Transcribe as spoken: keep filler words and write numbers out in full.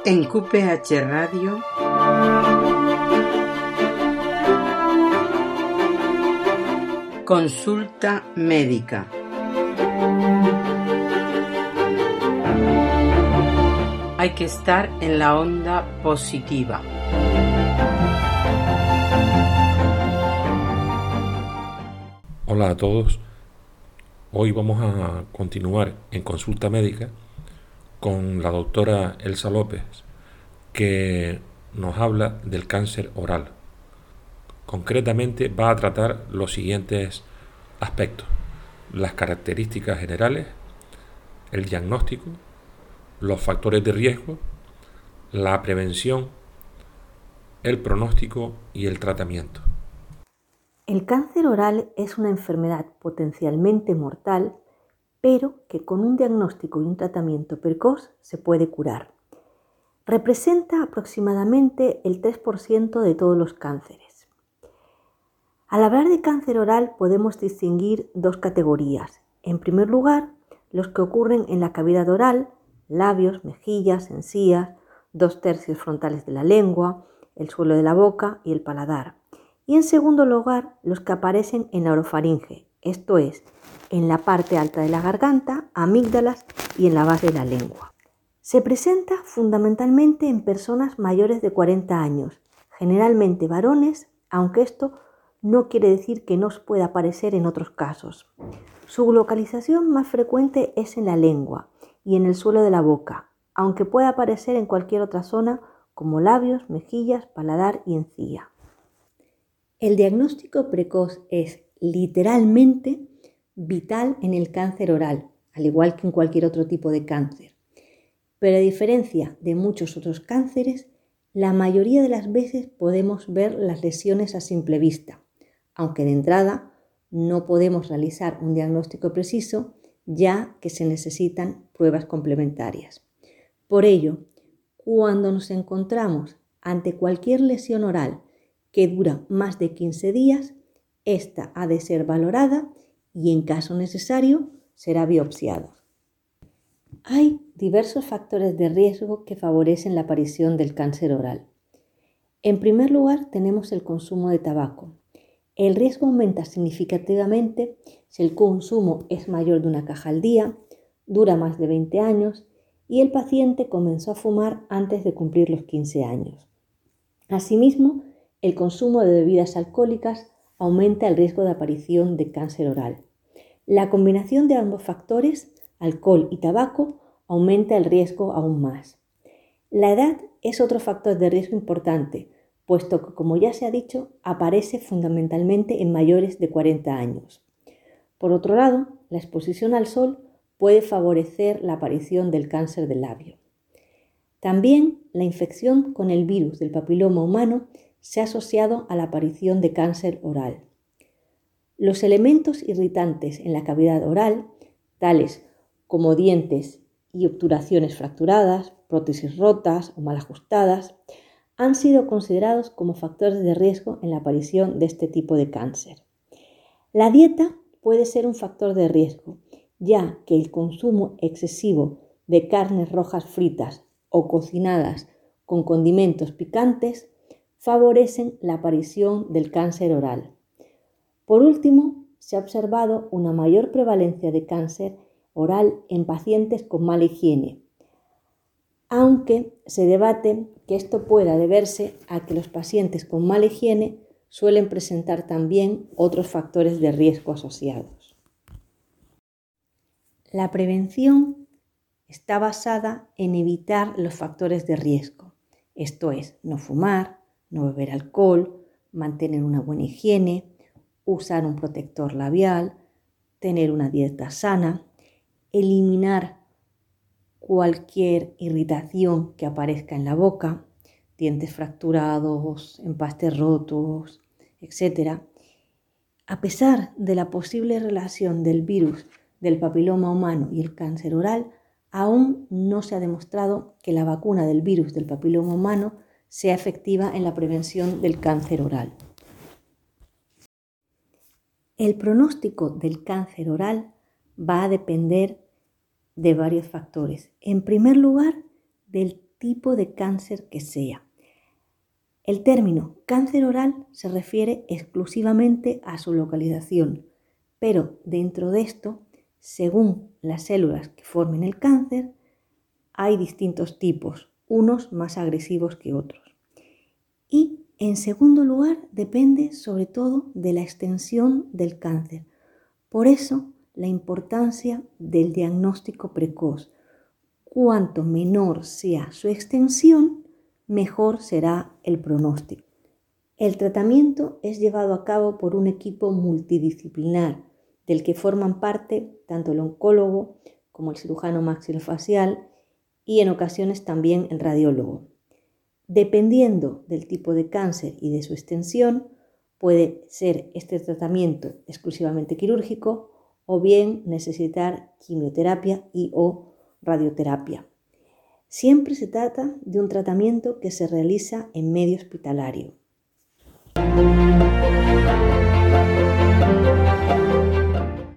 En Q P H Radio Consulta Médica. Hay que estar en la onda positiva. Hola a todos. Hoy vamos a continuar en Consulta Médica con la doctora Elsa López, que nos habla del cáncer oral. Concretamente va a tratar los siguientes aspectos: las características generales, el diagnóstico, los factores de riesgo, la prevención, el pronóstico y el tratamiento. El cáncer oral es una enfermedad potencialmente mortal, pero que con un diagnóstico y un tratamiento precoz se puede curar. Representa aproximadamente el tres por ciento de todos los cánceres. Al hablar de cáncer oral podemos distinguir dos categorías. En primer lugar, los que ocurren en la cavidad oral, labios, mejillas, encías, dos tercios frontales de la lengua, el suelo de la boca y el paladar. Y en segundo lugar, los que aparecen en la orofaringe, esto es, en la parte alta de la garganta, amígdalas y en la base de la lengua. Se presenta fundamentalmente en personas mayores de cuarenta años, generalmente varones, aunque esto no quiere decir que no pueda aparecer en otros casos. Su localización más frecuente es en la lengua y en el suelo de la boca, aunque pueda aparecer en cualquier otra zona como labios, mejillas, paladar y encía. El diagnóstico precoz es literalmente vital en el cáncer oral, al igual que en cualquier otro tipo de cáncer. Pero a diferencia de muchos otros cánceres, la mayoría de las veces podemos ver las lesiones a simple vista, aunque de entrada no podemos realizar un diagnóstico preciso, ya que se necesitan pruebas complementarias. Por ello, cuando nos encontramos ante cualquier lesión oral que dura más de quince días, esta ha de ser valorada y, en caso necesario, será biopsiada. Hay diversos factores de riesgo que favorecen la aparición del cáncer oral. En primer lugar, tenemos el consumo de tabaco. El riesgo aumenta significativamente si el consumo es mayor de una caja al día, dura más de veinte años y el paciente comenzó a fumar antes de cumplir los quince años. Asimismo, el consumo de bebidas alcohólicas aumenta el riesgo de aparición de cáncer oral. La combinación de ambos factores, alcohol y tabaco, aumenta el riesgo aún más. La edad es otro factor de riesgo importante, puesto que, como ya se ha dicho, aparece fundamentalmente en mayores de cuarenta años. Por otro lado, la exposición al sol puede favorecer la aparición del cáncer del labio. También la infección con el virus del papiloma humano se ha asociado a la aparición de cáncer oral. Los elementos irritantes en la cavidad oral, tales como dientes y obturaciones fracturadas, prótesis rotas o mal ajustadas, han sido considerados como factores de riesgo en la aparición de este tipo de cáncer. La dieta puede ser un factor de riesgo, ya que el consumo excesivo de carnes rojas fritas o cocinadas con condimentos picantes favorecen la aparición del cáncer oral. Por último, se ha observado una mayor prevalencia de cáncer oral en pacientes con mala higiene, aunque se debate que esto pueda deberse a que los pacientes con mala higiene suelen presentar también otros factores de riesgo asociados. La prevención está basada en evitar los factores de riesgo, esto es, no fumar, no beber alcohol, mantener una buena higiene, usar un protector labial, tener una dieta sana, eliminar cualquier irritación que aparezca en la boca, dientes fracturados, empastes rotos, etcétera. A pesar de la posible relación del virus del papiloma humano y el cáncer oral, aún no se ha demostrado que la vacuna del virus del papiloma humano sea efectiva en la prevención del cáncer oral. El pronóstico del cáncer oral va a depender de varios factores. En primer lugar, del tipo de cáncer que sea. El término cáncer oral se refiere exclusivamente a su localización, pero dentro de esto, según las células que formen el cáncer, hay distintos tipos, unos más agresivos que otros. Y en segundo lugar, depende sobre todo de la extensión del cáncer. Por eso, la importancia del diagnóstico precoz. Cuanto menor sea su extensión, mejor será el pronóstico. El tratamiento es llevado a cabo por un equipo multidisciplinar, del que forman parte tanto el oncólogo como el cirujano maxilofacial y en ocasiones también el radiólogo. Dependiendo del tipo de cáncer y de su extensión, puede ser este tratamiento exclusivamente quirúrgico o bien necesitar quimioterapia y o radioterapia. Siempre se trata de un tratamiento que se realiza en medio hospitalario.